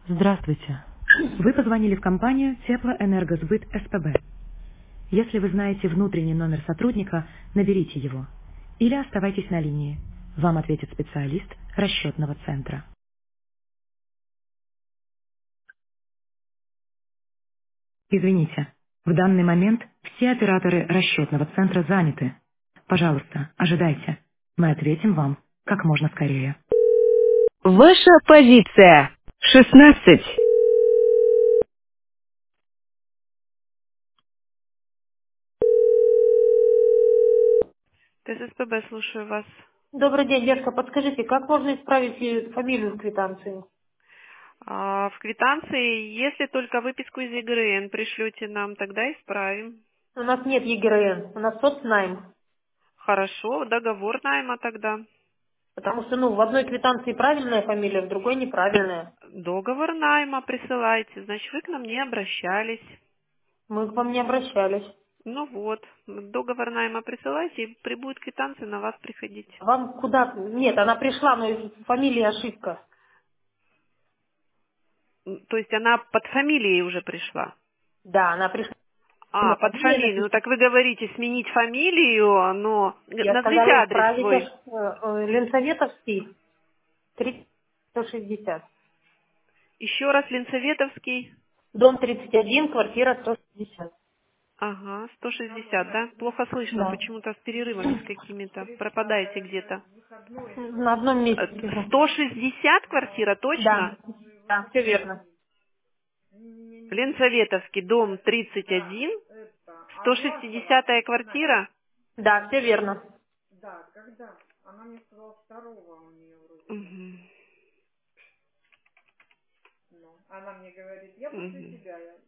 Здравствуйте. Вы позвонили в компанию Теплоэнергосбыт СПБ. Если вы знаете внутренний номер сотрудника, наберите его. Или оставайтесь на линии. Вам ответит специалист расчетного центра. Извините, в данный момент все операторы расчетного центра заняты. Пожалуйста, ожидайте. Мы ответим вам как можно скорее. Ваша позиция. 16. ТССПБ, слушаю вас. Добрый день, девушка. Подскажите, как можно исправить фамилию в квитанции? В квитанции, если только выписку из ЕГРН пришлете нам, тогда исправим. У нас нет ЕГРН, у нас соцнайм. Хорошо, договор найма тогда. Потому что, в одной квитанции правильная фамилия, в другой неправильная. Договор найма присылайте, значит, вы к нам не обращались. Мы к вам не обращались. Ну вот, договор найма присылайте, и прибудет квитанция на вас приходить. Вам куда? Нет, она пришла, но фамилия ошибка. То есть она под фамилией уже пришла? Да, она пришла. А, под Фамилия фамилию. Ну написана. так вы говорите сменить фамилию, но Я назовите сказала адрес исправить свой. Ленсоветовский, 160. Еще раз, Ленсоветовский. Дом 31, квартира 160. Ага, 160, да? Плохо слышно, Да. почему-то с перерывами с какими-то. Пропадаете где-то. На одном месте сижу. 160 квартира, Да, точно? да, все верно. Ленсоветовский, дом 31, 160-я квартира. Да, все верно. Мгм. Мгм.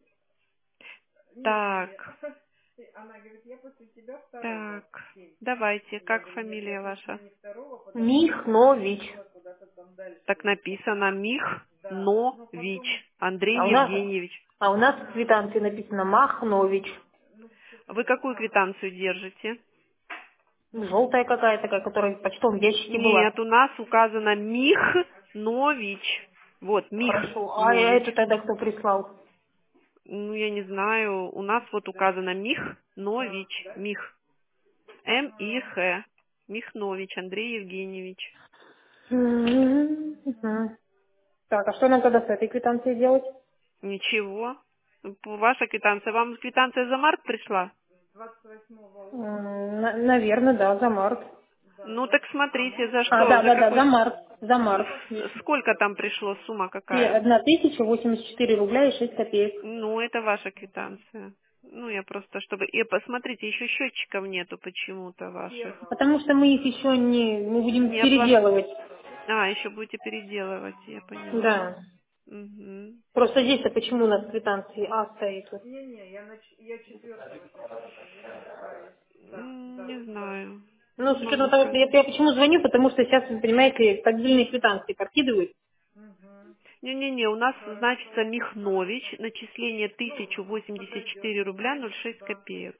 Так, так, давайте, как фамилия ваша? Михнович. Так написано Михнович Андрей А у нас, Евгеньевич. а у нас в квитанции написано Махнович. Вы какую квитанцию держите? Желтая какая-то, такая, которая в почтовом ящике была. Нет, у нас указано Михнович. Вот, Хорошо. А это Михнович. тогда кто прислал? Ну, я не знаю, у нас вот указано Михнович. Мих. Михнович Андрей Евгеньевич. Мгм. Так, а что нам тогда с этой квитанцией делать? Ничего. Ваша квитанция. Вам квитанция за март пришла? Наверное, да, за март. Ну, так смотрите, за А, что, да, за да, да, какой... за март. За март. Сколько там пришло, сумма И какая? 1084 рубля и 6 копеек. Ну, это ваша квитанция. Ну, я просто, чтобы... И посмотрите, еще счетчиков нету почему-то ваших. Потому что мы их еще мы будем Не оплат... переделывать. А, еще будете переделывать, я поняла. Да. Угу. Просто здесь-то почему у нас в квитанции А стоит? Вот. Не знаю. Ну, Не с учетом могу того, что сказать. я почему звоню, потому что сейчас, вы понимаете, поддельные квитанции подкидывают. Не-не-не, у нас значится Михнович, начисление 1084 рубля 06 копеек.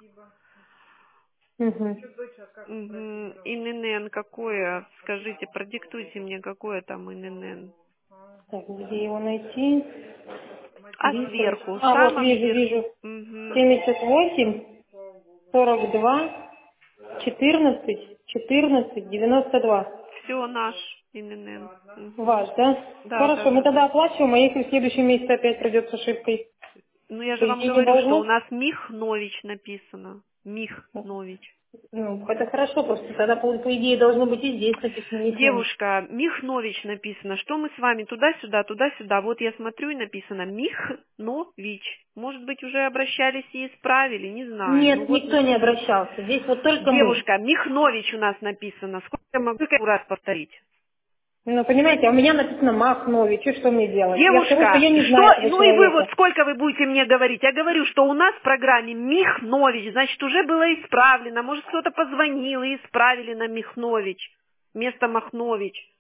Угу. Угу. ИНН какое? Скажите, продиктуйте мне, какое там ИНН. Так, где его найти? А Висович. сверху, в А, вот самом вижу, верху. вижу. Угу. 78, 42, 14, 14, 92. Все наш ИНН. Угу. Ваш, да? Да, да, Хорошо, мы да, тогда да. оплачиваем, а если в следующем месяце опять придет с ошибкой? Ну, я По же вам идее не говорю, что у должно? нас Михнович написано. Михнович. Ну, это хорошо, просто тогда по идее должно быть и здесь написано Михнович. Девушка, Михнович написано. Что мы с вами туда-сюда, туда-сюда? Вот я смотрю и написано Михнович. Может быть, уже обращались и исправили, не знаю. Ну Нет, вот, никто не обращался. Здесь вот только мы. девушка, Михнович у нас написано. Сколько я могу раз повторить? Ну, понимаете, а у меня написано Махнович, и что мне делать? Я скажу, что Девушка, я не что, знаю этого ну и вы вот человека. сколько вы будете мне говорить? Я говорю, что у нас в программе Михнович, значит, уже было исправлено. Может, кто-то позвонил и исправили на Михнович вместо Махнович.